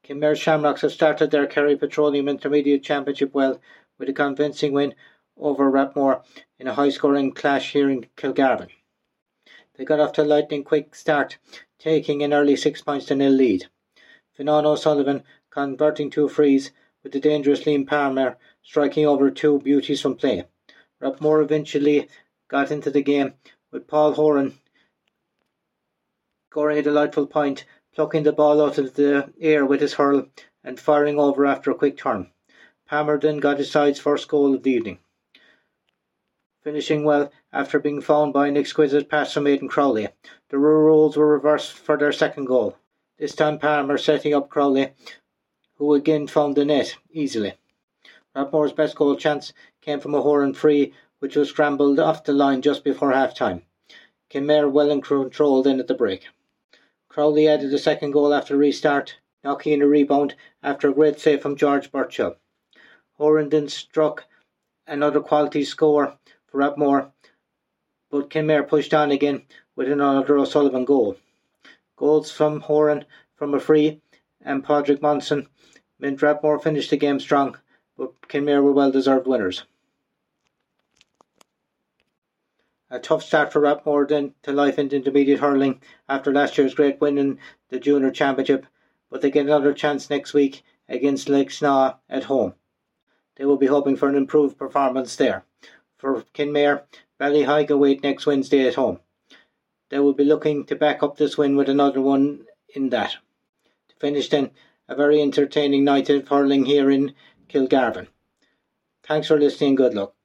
Kinmare Shamrocks have started their Kerry Petroleum Intermediate Championship well with a convincing win over Rapmore in a high-scoring clash here in Kilgarvan. They got off to a lightning quick start, taking an early 6-0 lead. Fionnán O'Sullivan converting 2 frees, with the dangerous Liam Palmer striking over 2 beauties from play. Rapmore eventually got into the game, with Paul Horan scoring a delightful point, plucking the ball out of the air with his hurl and firing over after a quick turn. Palmer then got his side's first goal of the evening, finishing well after being found by an exquisite pass from Aidan Crowley. The roles were reversed for their second goal, this time Palmer setting up Crowley, who again found the net easily. Rapmore's best goal chance came from a Horan free, which was scrambled off the line just before half-time. Kinmare well in control then at the break. Crowley added a second goal after restart, knocking in a rebound after a great save from George Burchell. Horan then struck another quality score for Rapmore, but Kinmare pushed on again with another O'Sullivan goal. Goals from Horan from a free and Padraig Monson meant Rapmore finished the game strong, but Kinmare were well-deserved winners. A tough start for Rapmore then to life in intermediate hurling after last year's great win in the Junior Championship, but they get another chance next week against Lake Snaw at home. They will be hoping for an improved performance there. For Kinmare, Ballyheigue await next Wednesday at home. They will be looking to back up this win with another one in that. To finish then, a very entertaining night of hurling here in Kilgarvan. Thanks for listening, good luck.